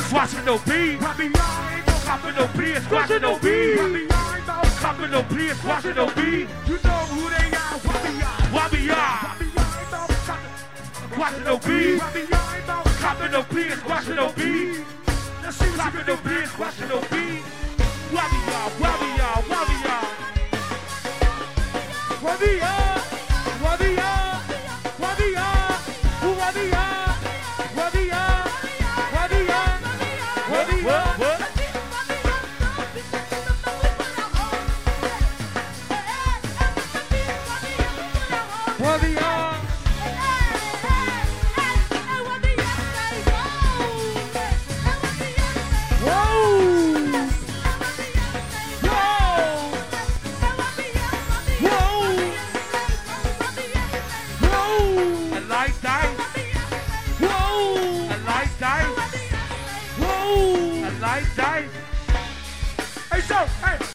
Squashing no beat. Copping no beer, squashing no beat. Copping no beer, squashing no beat. You know who they are. Wabia. Squashing no beat. Copping no beer, squashing no beat. Copping no beer, squashing no beat. Wabia, wabia, wabia. Wabia, wabia, wabia, wabia, wabia, wabia, wabia. What? Wabia. Like that. Hey, so, hey.